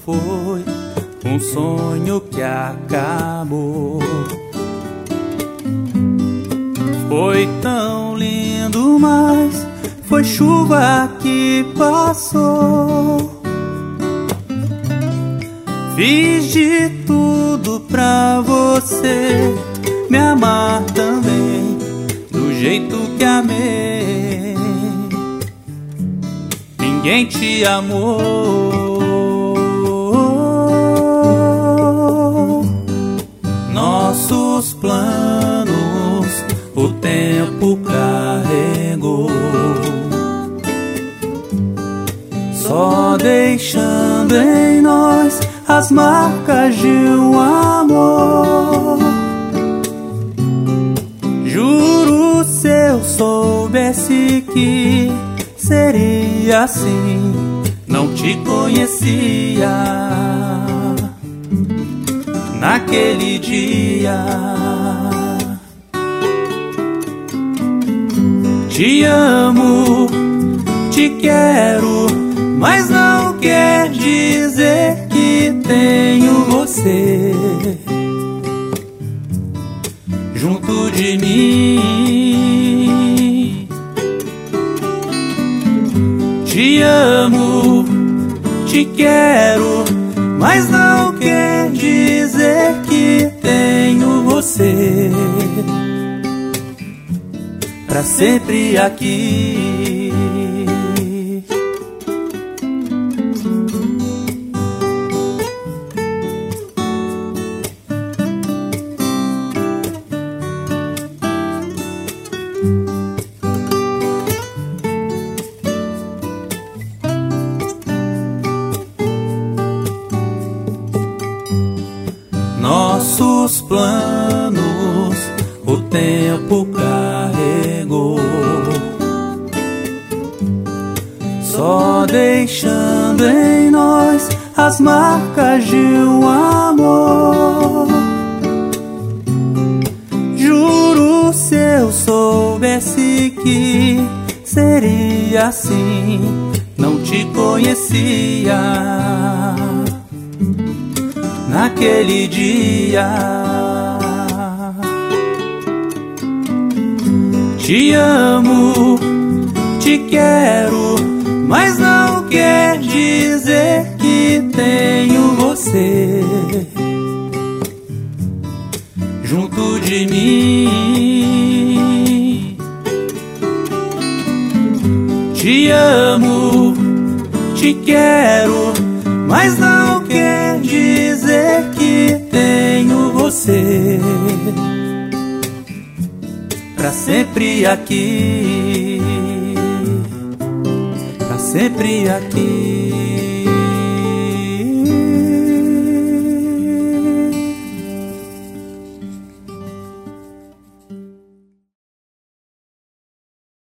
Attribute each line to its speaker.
Speaker 1: foi um sonho que acabou. Foi tão lindo, mas foi chuva que passou. Fiz de tudo pra você me amar também, do jeito que amei. Ninguém te amou. Nossos planos o tempo carregou, só deixando em nós as marcas de um amor. Juro, se eu soubesse que seria assim, não te conhecia naquele dia. Te amo, te quero, mas não quer dizer que tenho você junto de mim. Te amo, te quero, mas não quer dizer que tenho você pra sempre aqui. Nossos planos o tempo carregou, só deixando em nós as marcas de um amor. Juro, se eu soubesse que seria assim, não te conhecia naquele dia. Te amo, te quero, mas não quer dizer que tenho você junto de mim. Te amo, te quero, mas não quer dizer que tenho você pra sempre aqui, pra sempre aqui.